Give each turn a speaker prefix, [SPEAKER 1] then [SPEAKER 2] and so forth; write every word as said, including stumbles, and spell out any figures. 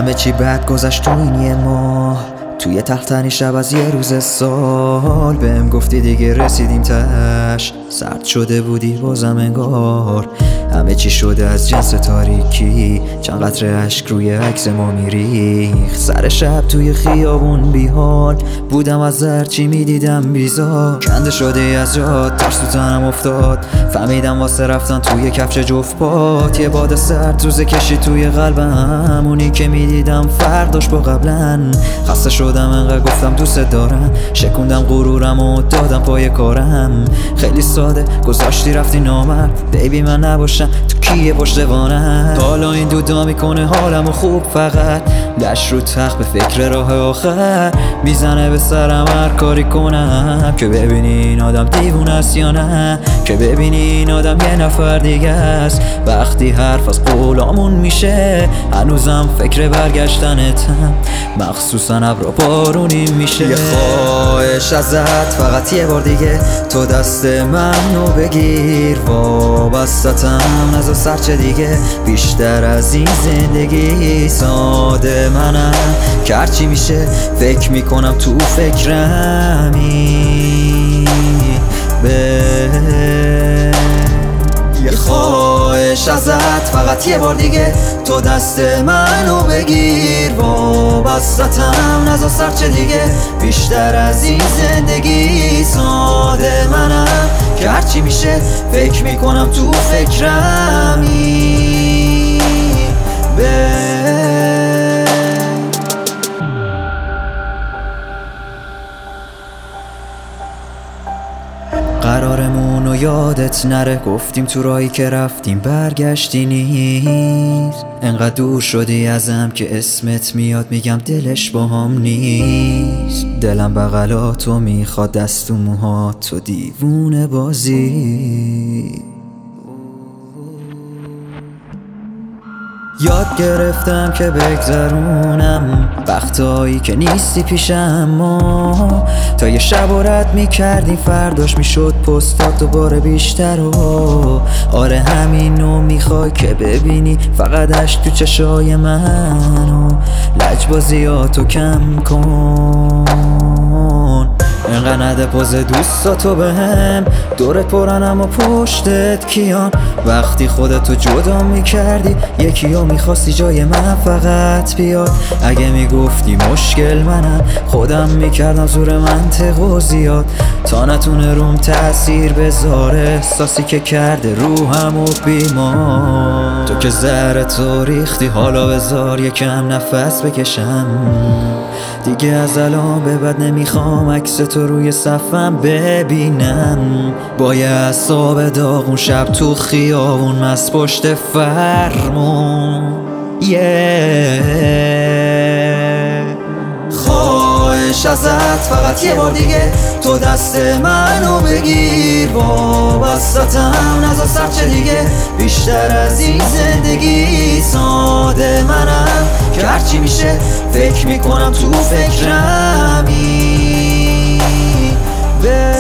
[SPEAKER 1] همه چی بد گذشت تو این یه ماه، توی تختنی شب از یه روز سال. بهم گفتی دیگه رسیدیم تش، سرد شده بودی بازم انگار. همه چی شده از جنس تاریکی، چند قطره اشک روی عکس ما میریخ. سر شب توی خیابون بیحال بودم، از هرچی میدیدم بیزار. کنده شده از جات، ترس تو تنم افتاد، فهمیدم واسه رفتن توی کفش جفت پات. یه باد سرد روزه کشی توی قلبم، اونی که میدیدم فرق داشت با قبلا. خسته شدم انقدر گفتم دوست دارم، شکوندم غرورم و دادم پای کارم. خیلی ساده گذاشتی رفتی نامرد، بیبی من نباشم تو کیه پشتوانم. حالا این دودا میکنه حالمو خوب، فقط دش رو تخت به فکر راه آخر. میزنه به سرم هر کاری کنم که ببینی این آدم دیوونه است یا نه، که ببینی این آدم یه نفر دیگه است. وقتی حرف از قولامون میشه هنوزم فکر برگشتنتم، مخصوصا ابرا بارونی میشه. یه خواهش ازت فقط یه بار دیگه، تو دست منو بگیر، وابستتم نذار سرچه دیگه. بیشتر از این زندگی ساده منم که هرچی میشه فکر میکنم تو فکرمی به. یه خواهش ازت فقط یه بار دیگه، تو دست منو بگیر، وابستتم نذار سرچه دیگه. بیشتر از این زندگی ساده منم که هرچی میشه فکر میکنم تو فکرمی به. قرارمون و یادت نره، گفتیم تو راهی که رفتیم برگشتی نیست. انقدر دور شدی ازم که اسمت میاد میگم دلش با هم نیست. دلم بغلاتو میخواد، دست و موهات تو دیوونه بازی. یاد گرفتم که بگذرونم وقتایی که نیستی پیشم، ما تا یه شب و رد میکردیم فرداش میشد پستات دوباره بیشتر. و آره همینو میخوای که ببینی، فقط اشک تو چشای من و لجبازیاتو کم کن. انقدر نده پوز دوستاتو بهم، دورت پرنم و پشتت کیان. وقتی خودتو جدا میکردی یکیو میخواستی جای من فقط بیاد. اگه میگفتی مشکل منم خودم میکردم زور منطق و زیاد، تا نتونه روم تأثیر بذاره احساسی که کرده روحم و بیمار. تو که زهر تو ریختی، حالا بذار یکم نفس بکشم دیگه. از الان به بعد نمیخوام عکس تو روی صفم ببینم، با یه اعصاب داغون شب تو خیابون مست پشت فرمون. yeah. خواهش ازت فقط یه بار دیگه، تو دست منو بگیر، وابستتم نذار سرچه دیگه. بیشتر از این زندگی ساده منم که هرچی میشه فکر میکنم تو فکرمی به.